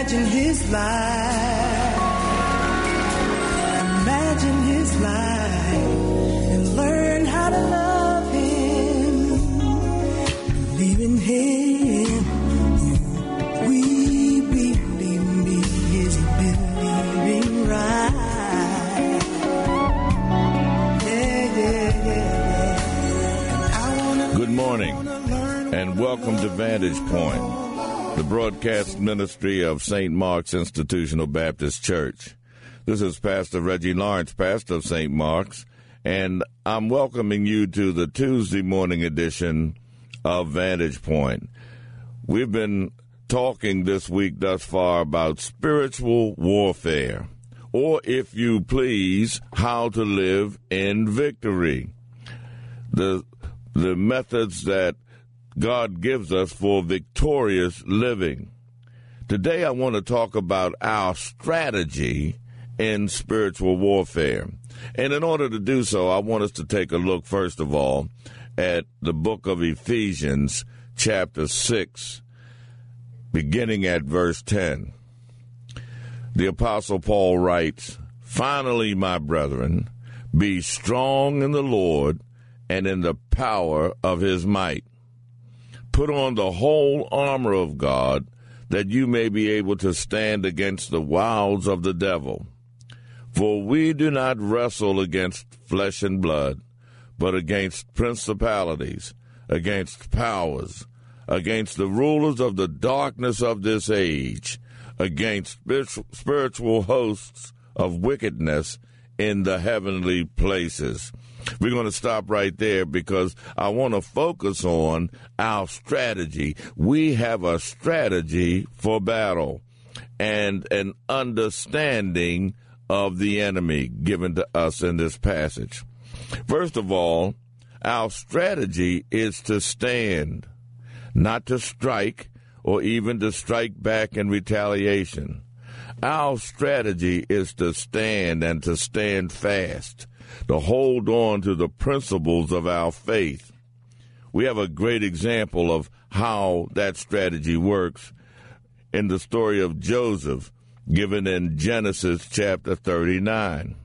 Imagine his life. Imagine his life and learn how to love him. Believe in him. We believe his believing right. Good morning and welcome to Vantage Point, the broadcast ministry of St. Mark's Institutional Baptist Church. This is Pastor Reggie Lawrence, pastor of St. Mark's, and I'm welcoming you to the Tuesday morning edition of Vantage Point. We've been talking this week thus far about spiritual warfare, or if you please, how to live in victory. The methods that God gives us for victorious living. Today I want to talk about our strategy in spiritual warfare. And in order to do so, I want us to take a look, first of all, at the book of Ephesians, chapter 6, beginning at verse 10. The Apostle Paul writes, "Finally, my brethren, be strong in the Lord and in the power of his might. Put on the whole armor of God, that you may be able to stand against the wiles of the devil. For we do not wrestle against flesh and blood, but against principalities, against powers, against the rulers of the darkness of this age, against spiritual hosts of wickedness in the heavenly places." We're going to stop right there because I want to focus on our strategy. We have a strategy for battle and an understanding of the enemy given to us in this passage. First of all, our strategy is to stand, not to strike or even to strike back in retaliation. Our strategy is to stand and to stand fast, to hold on to the principles of our faith. We have a great example of how that strategy works in the story of Joseph, given in Genesis chapter 39.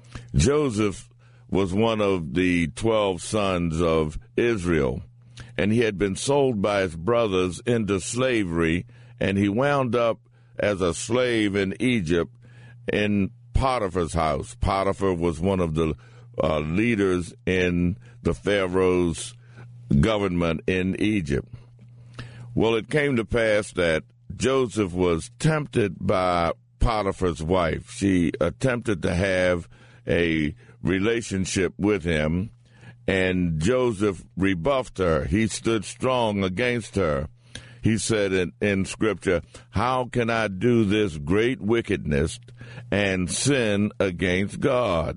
Joseph was one of the 12 sons of Israel, and he had been sold by his brothers into slavery, and he wound up as a slave in Egypt in Potiphar's house. Potiphar was one of the leaders in the Pharaoh's government in Egypt. Well, it came to pass that Joseph was tempted by Potiphar's wife. She attempted to have a relationship with him, and Joseph rebuffed her. He stood strong against her. He said in Scripture, "How can I do this great wickedness and sin against God?"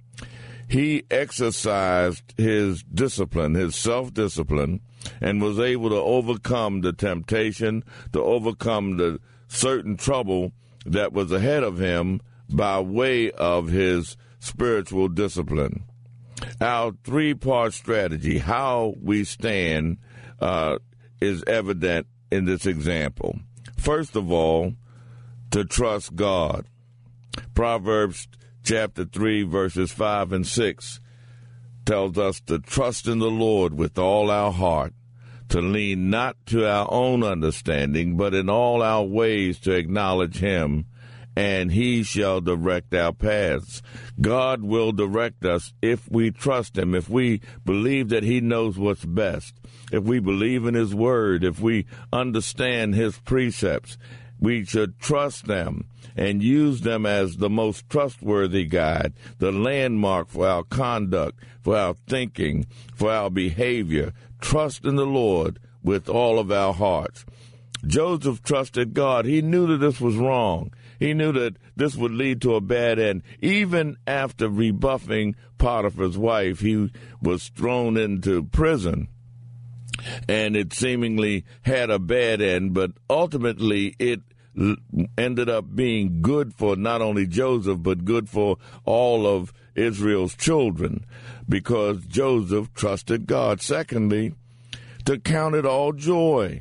He exercised his discipline, his self-discipline, and was able to overcome the temptation, to overcome the certain trouble that was ahead of him by way of his spiritual discipline. Our three-part strategy, how we stand, is evident in this example. First of all, to trust God. Proverbs chapter 3, verses 5 and 6 tells us to trust in the Lord with all our heart, to lean not to our own understanding, but in all our ways to acknowledge him, and he shall direct our paths. God will direct us if we trust him, if we believe that he knows what's best, if we believe in his word, if we understand his precepts. We should trust them and use them as the most trustworthy guide, the landmark for our conduct, for our thinking, for our behavior. Trust in the Lord with all of our hearts. Joseph trusted God. He knew that this was wrong. He knew that this would lead to a bad end. Even after rebuffing Potiphar's wife, he was thrown into prison, and it seemingly had a bad end, but ultimately it ended up being good for not only Joseph, but good for all of Israel's children, because Joseph trusted God. Secondly, to count it all joy.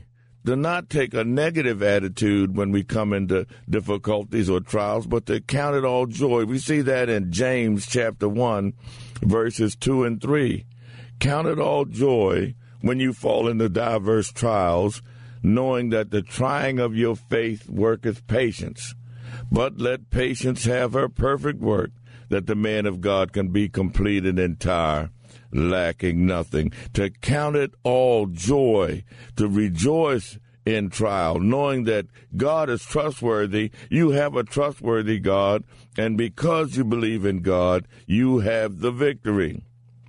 do not take a negative attitude when we come into difficulties or trials, but to count it all joy. We see that in James chapter 1, verses 2 and 3. Count it all joy when you fall into diverse trials, knowing that the trying of your faith worketh patience. But let patience have her perfect work, that the man of God can be complete and entire, lacking nothing. To count it all joy, to rejoice in trial, knowing that God is trustworthy. You have a trustworthy God, and because you believe in God, you have the victory.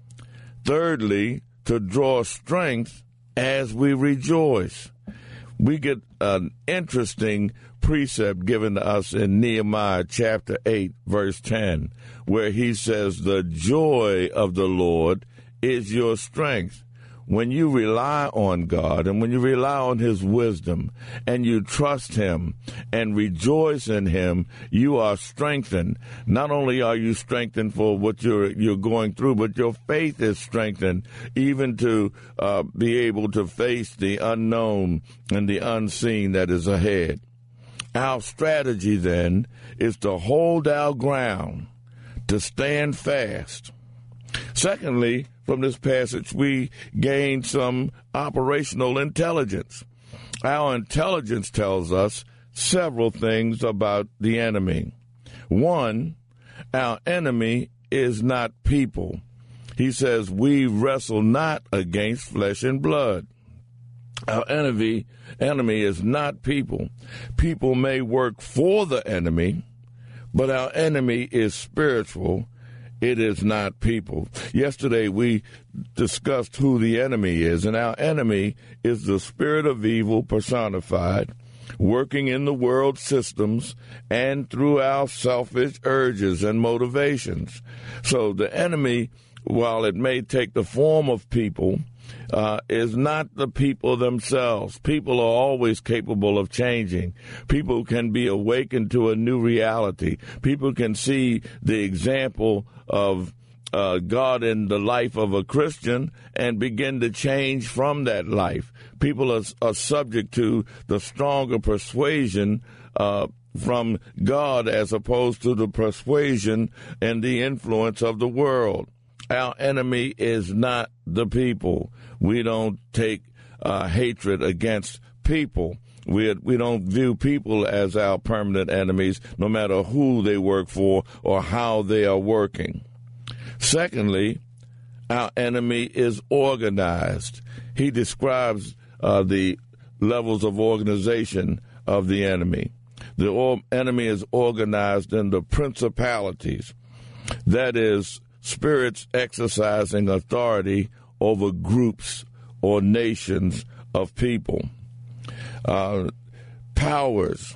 Thirdly, to draw strength as we rejoice. We get an interesting precept given to us in Nehemiah chapter 8, verse 10, where he says, the joy of the Lord is your strength. When you rely on God and when you rely on his wisdom and you trust him and rejoice in him, you are strengthened. Not only are you strengthened for what you're going through, but your faith is strengthened even to be able to face the unknown and the unseen that is ahead. Our strategy then is to hold our ground, to stand fast. Secondly, from this passage, we gain some operational intelligence. Our intelligence tells us several things about the enemy. One, our enemy is not people. He says, we wrestle not against flesh and blood. Our enemy is not people. People may work for the enemy, but our enemy is spiritual. It is not people. Yesterday we discussed who the enemy is, and our enemy is the spirit of evil personified, working in the world systems and through our selfish urges and motivations. So the enemy, while it may take the form of people, is not the people themselves. People are always capable of changing. People can be awakened to a new reality. People can see the example of God in the life of a Christian and begin to change from that life. People are subject to the stronger persuasion from God as opposed to the persuasion and the influence of the world. Our enemy is not the people. We don't take hatred against people. We don't view people as our permanent enemies, no matter who they work for or how they are working. Secondly, our enemy is organized. He describes the levels of organization of the enemy. The enemy is organized in the principalities. That is, spirits exercising authority over groups or nations of people. Powers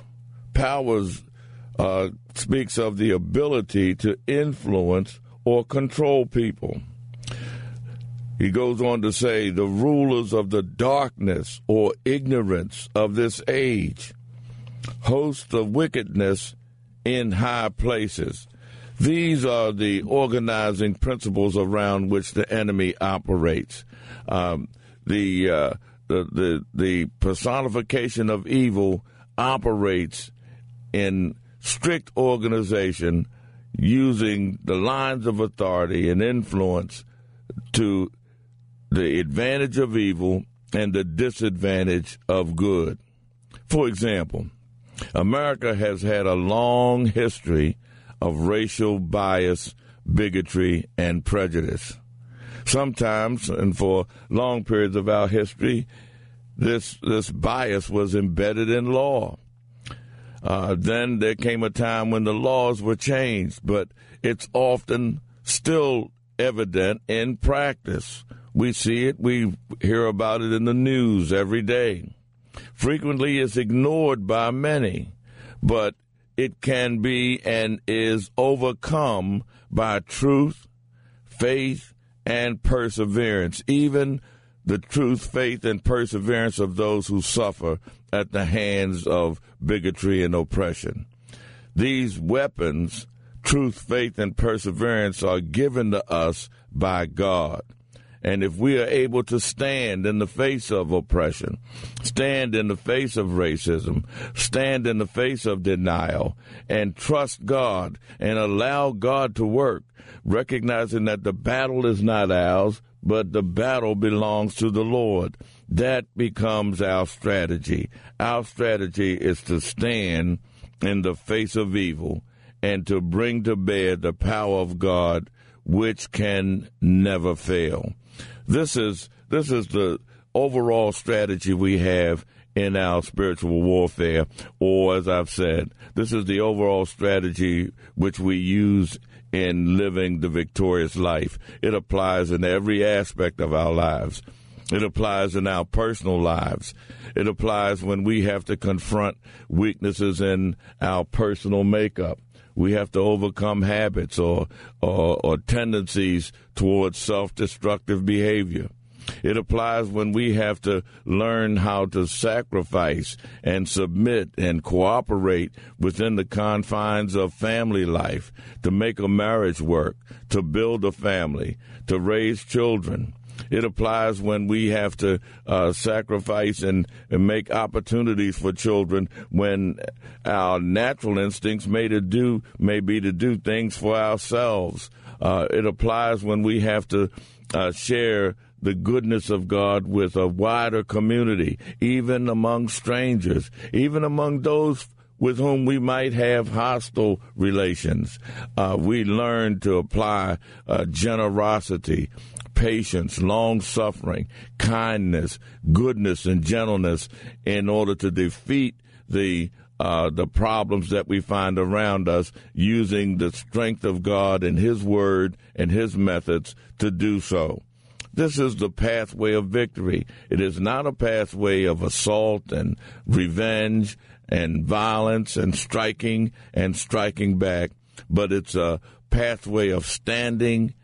speaks of the ability to influence or control people. He goes on to say the rulers of the darkness or ignorance of this age, hosts of wickedness in high places. These are the organizing principles around which the enemy operates. The personification of evil operates in strict organization, using the lines of authority and influence to the advantage of evil and the disadvantage of good. For example, America has had a long history of racial bias, bigotry, and prejudice. Sometimes, and for long periods of our history, this bias was embedded in law. Then there came a time when the laws were changed, but it's often still evident in practice. We see it, we hear about it in the news every day. Frequently it's ignored by many, but it can be and is overcome by truth, faith, and perseverance, even the truth, faith, and perseverance of those who suffer at the hands of bigotry and oppression. These weapons, truth, faith, and perseverance, are given to us by God. And if we are able to stand in the face of oppression, stand in the face of racism, stand in the face of denial, and trust God and allow God to work, recognizing that the battle is not ours, but the battle belongs to the Lord, that becomes our strategy. Our strategy is to stand in the face of evil and to bring to bear the power of God, which can never fail. This is the overall strategy we have in our spiritual warfare, or as I've said, this is the overall strategy which we use in living the victorious life. It applies in every aspect of our lives. It applies in our personal lives. It applies when we have to confront weaknesses in our personal makeup. We have to overcome habits or tendencies towards self-destructive behavior. It applies when we have to learn how to sacrifice and submit and cooperate within the confines of family life, to make a marriage work, to build a family, to raise children. It applies when we have to sacrifice and make opportunities for children when our natural instincts may be to do things for ourselves. It applies when we have to share the goodness of God with a wider community, even among strangers, even among those with whom we might have hostile relations. We learn to apply generosity, patience, long-suffering, kindness, goodness, and gentleness in order to defeat the problems that we find around us, using the strength of God and His Word and His methods to do so. This is the pathway of victory. It is not a pathway of assault and revenge and violence and striking back, but it's a pathway of standing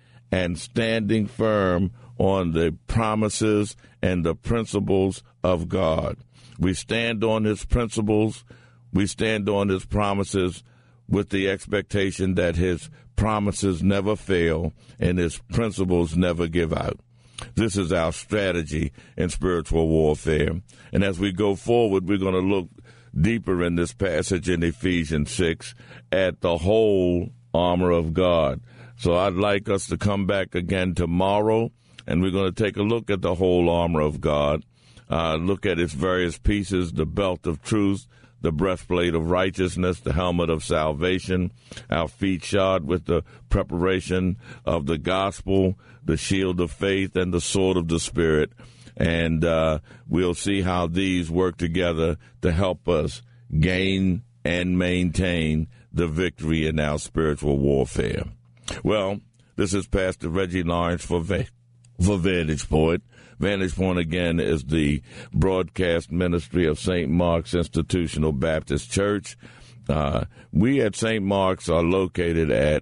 firm on the promises and the principles of God. We stand on His principles. We stand on His promises with the expectation that His promises never fail and His principles never give out. This is our strategy in spiritual warfare. And as we go forward, we're going to look deeper in this passage in Ephesians 6 at the whole armor of God. So I'd like us to come back again tomorrow, and we're going to take a look at the whole armor of God, look at its various pieces, the belt of truth, the breastplate of righteousness, the helmet of salvation, our feet shod with the preparation of the gospel, the shield of faith, and the sword of the Spirit. And we'll see how these work together to help us gain and maintain the victory in our spiritual warfare. Well, this is Pastor Reggie Lawrence for Vantage Point. Vantage Point, again, is the broadcast ministry of St. Mark's Institutional Baptist Church. We at St. Mark's are located at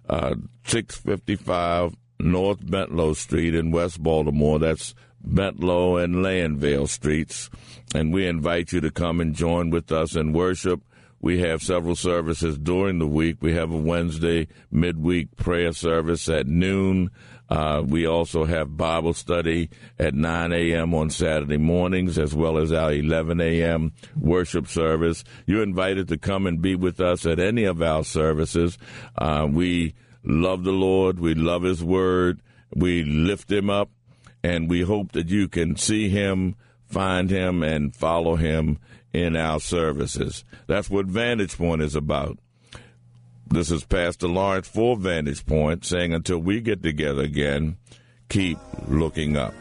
655 North Bentlow Street in West Baltimore. That's Bentlow and Landvale Streets. And we invite you to come and join with us in worship. We have several services during the week. We have a Wednesday midweek prayer service at noon. We also have Bible study at 9 a.m. on Saturday mornings, as well as our 11 a.m. worship service. You're invited to come and be with us at any of our services. We love the Lord. We love His Word. We lift Him up, and we hope that you can see Him, find Him, and follow Him in our services. That's what Vantage Point is about. This is Pastor Lawrence for Vantage Point, saying until we get together again, keep looking up.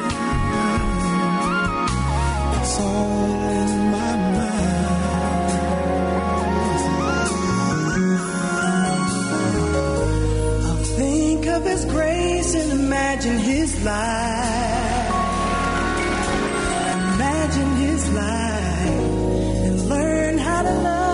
It's all in my mind. I'll think of His grace and imagine His life. Imagine His life and learn how to love.